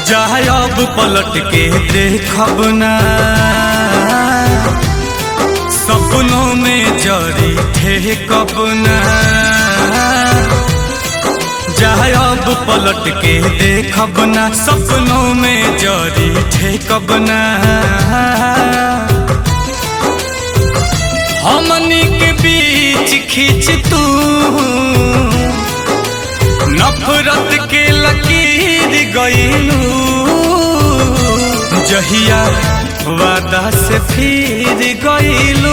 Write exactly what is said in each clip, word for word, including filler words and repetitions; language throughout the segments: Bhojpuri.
जाए अब पलट के देखब ना, सपनों में जरी थे कब ना। जाए अब पलट के देखब ना, सपनों में जरी थे कब ना। हमनी के बीच खींच तू नफरत के लकीर गईलू, जहिया वादा से फिर गईलू,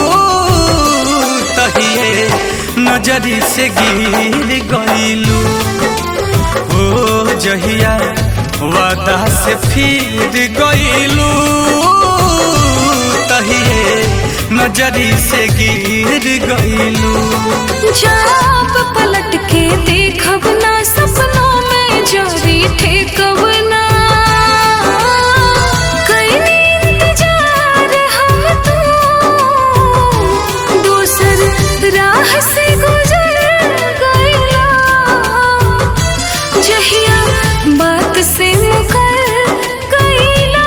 तहिए नजरी से गिर गईलू। ओ जहिया वादा से फिर गईलू, तहिए नजरी से गिर गईलू। जब पलट के देखब ना, सपनों में जरी ठेकब ना। कईनी इंतजार हम तू दूसर राह से गुजर गईला, जहिया बात से मुकर गईला,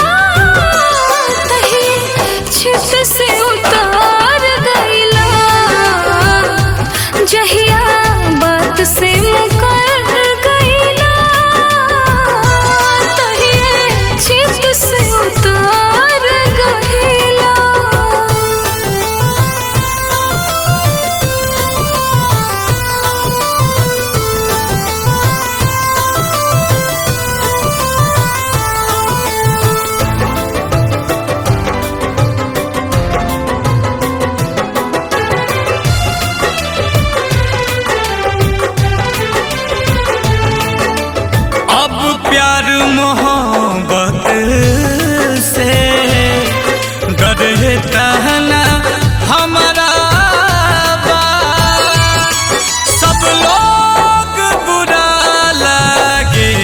तही चित से उतार गईला, जहिया बात से मुकर गईला, तही चित से उतार गईला। प्यार मोहब्बत से डरता ना हमारा बा, सब लोग बुरा लगे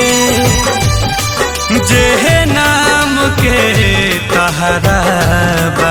जे नाम के तहरा बा।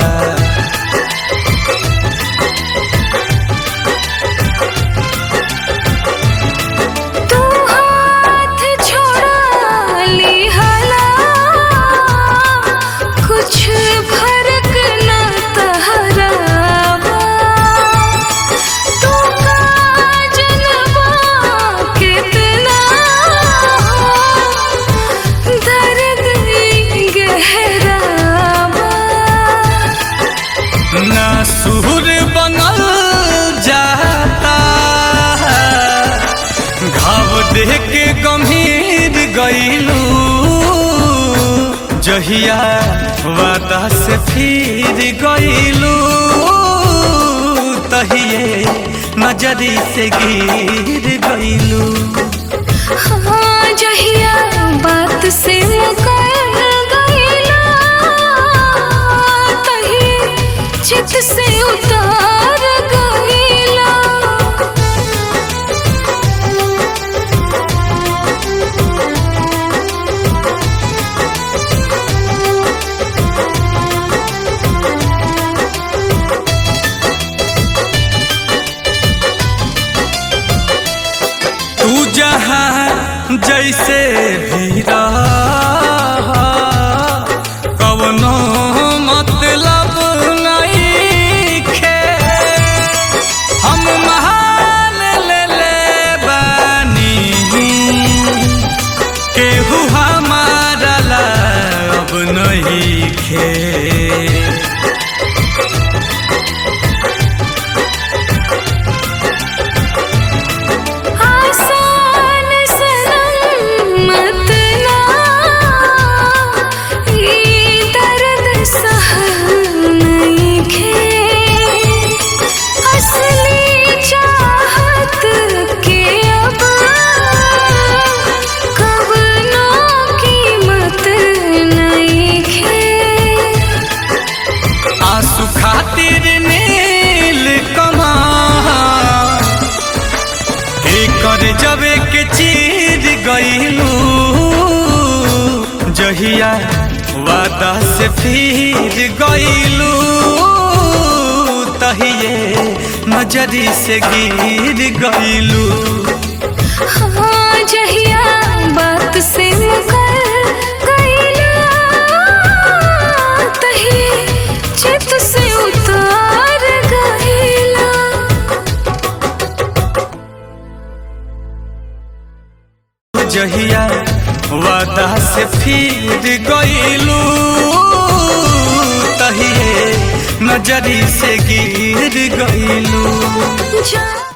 ना सुर बनल जाता, घाव देख के गंभीर गईलू, जहिया वादा से फिर गईलू, तहिए नजरी से गिर गईलू। हाँ जहिया बात से मुकर गईला, तही चित से उतार गईला। तू जहाँ जैसे भी रह, कवनो मतलब नहीं खे, हम महान ले ले बानी, केहू हमारा ला अब नहीं खे। खातिर नील कमां कर जबे के चीर गईलू, जहिया वादा से फिर गईलू, तहिए नजरी से गिर गईलू। हाँ जहिया बात से जहिया वादा से फिर गईलू तहिए नजरी से गिर गईलू।